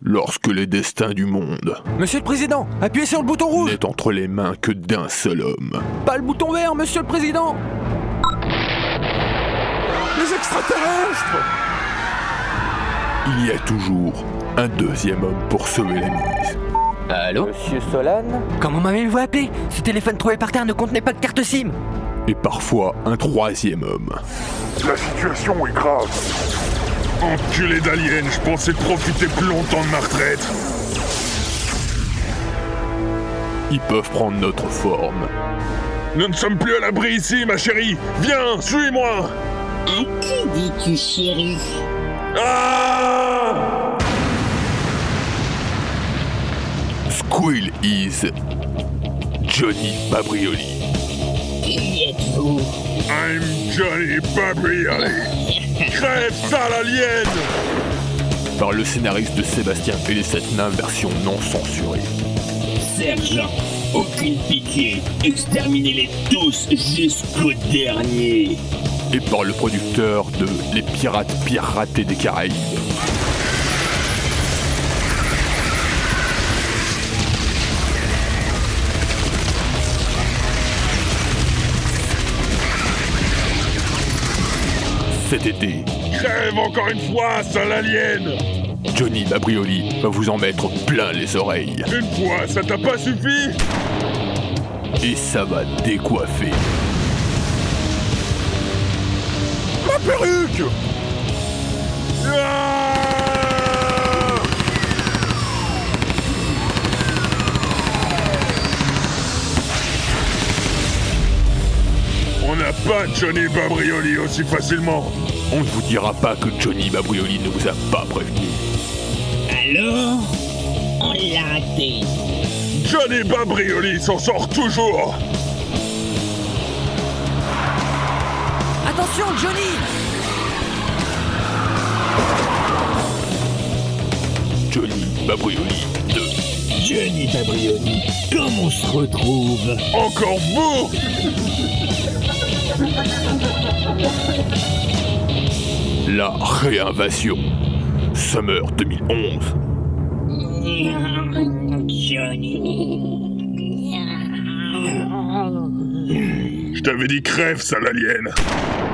lorsque les destins du monde Monsieur le Président, appuyez sur le bouton rouge. n'est entre les mains que d'un seul homme. Pas le bouton vert, Monsieur le Président. Les extraterrestres! Il y a toujours un deuxième homme pour sauver la mise. Allô? Monsieur Solane? Comment m'avez-vous appelé? Ce téléphone trouvé par terre ne contenait pas de carte SIM. Et parfois un troisième homme. La situation est grave. Enculé d'alien, je pensais profiter plus longtemps de ma retraite. Ils peuvent prendre notre forme. Nous ne sommes plus à l'abri ici, ma chérie. Viens, suis-moi. À qui dis-tu, chérie? Ah! Squill is Johnny Babrioli. Qui êtes-vous? I'm Johnny Babrioli. Crève ça, l'alien! Par le scénariste de Sébastien et les 7 nains version non censurée. Sergent, aucune pitié. Exterminez-les tous jusqu'au dernier. Et par le producteur de Les Pirates Piratés des Caraïbes. Cet été, Crève encore une fois, sale alien! Johnny Babrioli va vous en mettre plein les oreilles. Une fois, ça t'a pas suffi? Et ça va décoiffer. Ma perruque! Ah! On n'a pas Johnny Babrioli aussi facilement. On ne vous dira pas que Johnny Babrioli ne vous a pas prévenu. Alors, on l'a raté. Johnny Babrioli s'en sort toujours. Attention, Johnny! Johnny Babrioli 2. Johnny Babrioli, comment on se retrouve? Encore vous! La réinvasion. Summer 2011. Johnny. Je t'avais dit crève, sale alien.